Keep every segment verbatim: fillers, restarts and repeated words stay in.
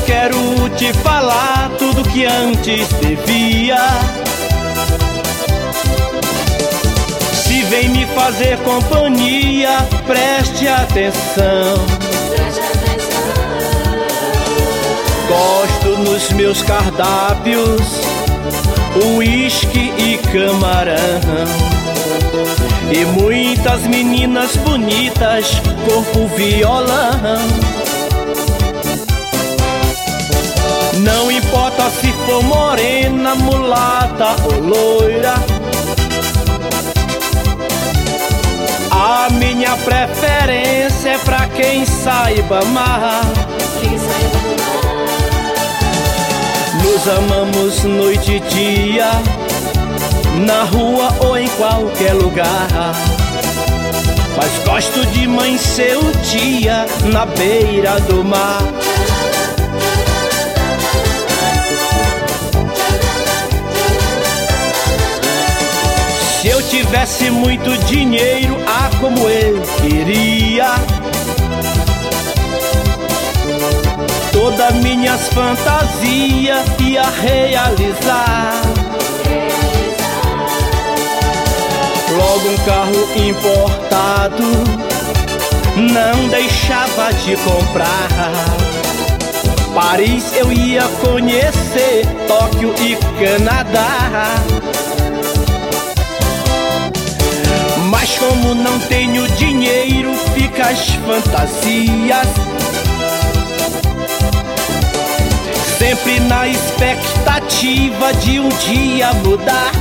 quero te falar tudo que antes devia. Se vem me fazer companhia, preste atenção. Gosto nos meus cardápios uísque e camarão, e muitas meninas bonitas, corpo violão. Não importa se for morena, mulata ou loira, a minha preferência é pra quem saiba amar. Nos amamos noite e dia, na rua ou em qualquer lugar, mas gosto de mãe ser um dia na beira do mar. Se eu tivesse muito dinheiro, ah, como eu queria todas minhas fantasias ia realizar. Logo um carro importado não deixava de comprar. Paris eu ia conhecer, Tóquio e Canadá. Mas como não tenho dinheiro, fica as fantasias, sempre na expectativa de um dia mudar.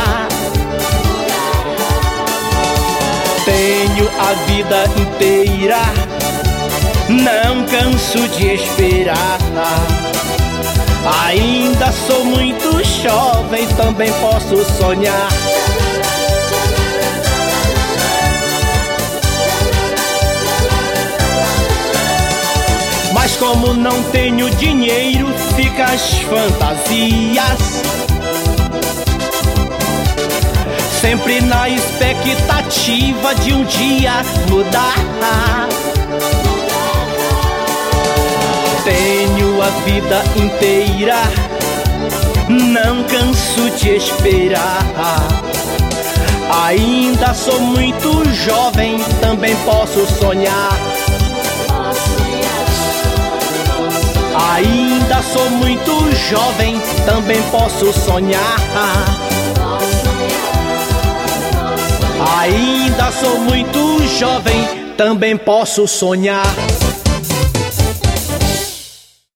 Tenho a vida inteira, não canso de esperar. Ainda sou muito jovem, também posso sonhar. Mas como não tenho dinheiro, fica as fantasias, sempre na expectativa de um dia mudar. Tenho a vida inteira, não canso de esperar. Ainda sou muito jovem, também posso sonhar. Ainda sou muito jovem, também posso sonhar. Ainda sou muito jovem, também posso sonhar.